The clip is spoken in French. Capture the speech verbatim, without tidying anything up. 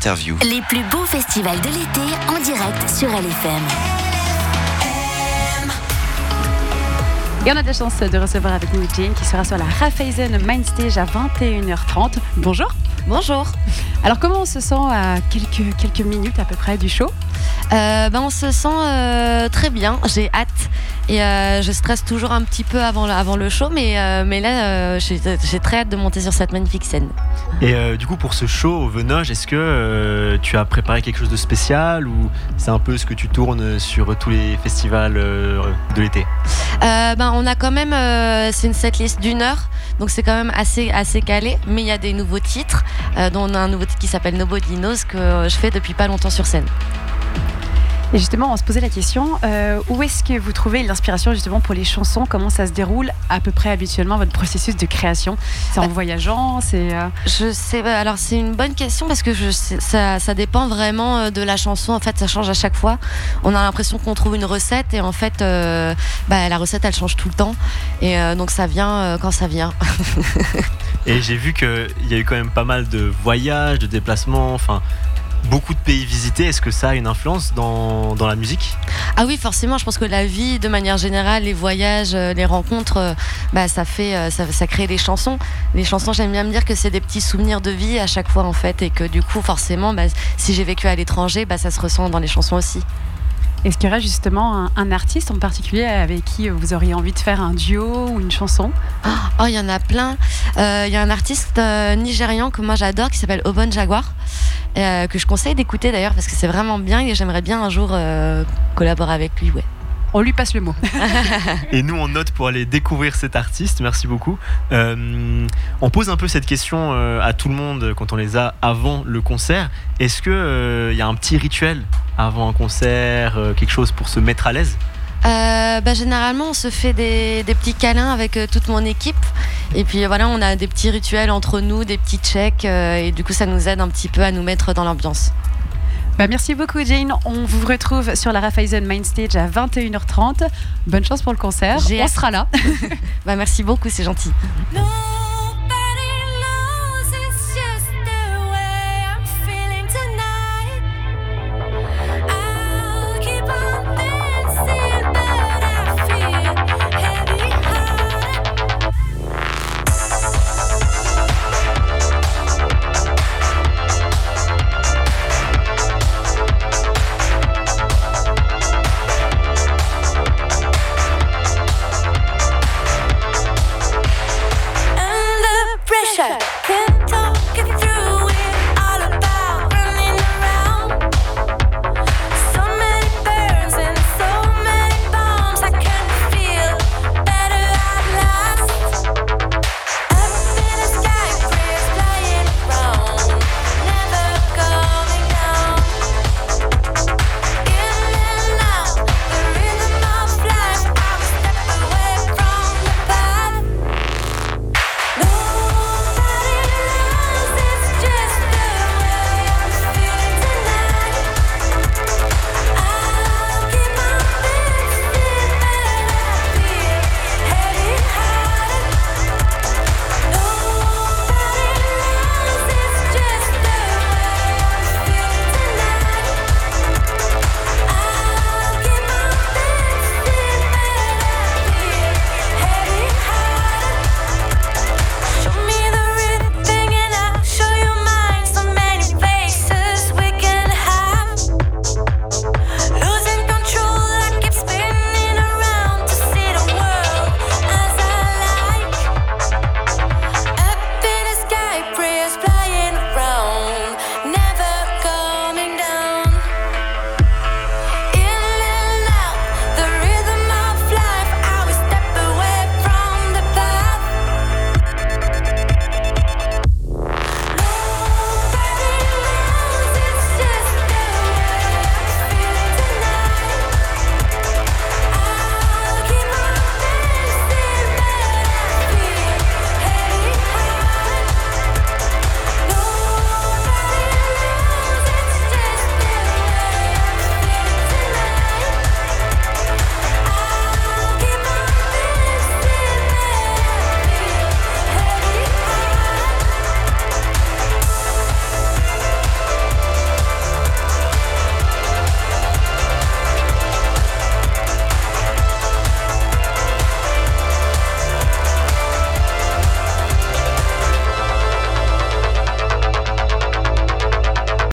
l'interview. Les plus beaux festivals de l'été en direct sur L F M. Et on a de la chance de recevoir avec nous Jane qui sera sur la Raiffeisen Main Stage à vingt et une heures trente. Bonjour. Bonjour. Alors comment on se sent à quelques, quelques minutes à peu près du show ? euh, ben, On se sent euh, très bien, j'ai hâte. Et euh, je stresse toujours un petit peu avant, avant le show, mais, euh, mais là, euh, j'ai, j'ai très hâte de monter sur cette magnifique scène. Et euh, du coup, pour ce show au Venoge, est-ce que euh, tu as préparé quelque chose de spécial ou c'est un peu ce que tu tournes sur tous les festivals euh, de l'été ? euh, ben, On a quand même, euh, c'est une setlist d'une heure, donc c'est quand même assez, assez calé, mais il y a des nouveaux titres, euh, dont on a un nouveau titre qui s'appelle Nobody Knows que je fais depuis pas longtemps sur scène. Et justement, on se posait la question, euh, où est-ce que vous trouvez l'inspiration justement pour les chansons ? Comment ça se déroule à peu près habituellement votre processus de création ? C'est en voyageant, c'est... Euh... Je sais, alors c'est une bonne question parce que je sais, ça, ça dépend vraiment de la chanson. En fait, ça change à chaque fois. On a l'impression qu'on trouve une recette et en fait, euh, bah, la recette, elle change tout le temps. Et euh, donc ça vient euh, quand ça vient. Et j'ai vu qu'il y a eu quand même pas mal de voyages, de déplacements, enfin... beaucoup de pays visités, est-ce que ça a une influence dans, dans la musique ? Ah oui, forcément, je pense que la vie, de manière générale, les voyages, les rencontres, bah, ça, fait, ça, ça crée des chansons. Les chansons, j'aime bien me dire que c'est des petits souvenirs de vie à chaque fois, en fait, et que du coup, forcément, bah, si j'ai vécu à l'étranger, bah, ça se ressent dans les chansons aussi. Est-ce qu'il y aurait justement un, un artiste en particulier avec qui vous auriez envie de faire un duo ou une chanson ? Oh, il y en a plein. Il euh, y a un artiste euh, nigérian que moi j'adore qui s'appelle Obon Jaguar, euh, que je conseille d'écouter d'ailleurs parce que c'est vraiment bien et j'aimerais bien un jour euh, collaborer avec lui. Ouais. On lui passe le mot. Et nous, on note pour aller découvrir cet artiste. Merci beaucoup. Euh, on pose un peu cette question euh, à tout le monde quand on les a avant le concert. Est-ce qu'il euh, y a un petit rituel avant un concert, euh, quelque chose pour se mettre à l'aise ? Euh, bah, généralement on se fait des, des petits câlins avec euh, toute mon équipe et puis euh, voilà, on a des petits rituels entre nous, des petits checks euh, et du coup ça nous aide un petit peu à nous mettre dans l'ambiance. Bah, merci beaucoup Jane, on vous retrouve sur la Raiffeisen Main Stage à vingt et une heures trente. Bonne chance pour le concert, J'ai on hâte. sera là. Bah, merci beaucoup, c'est gentil. Non.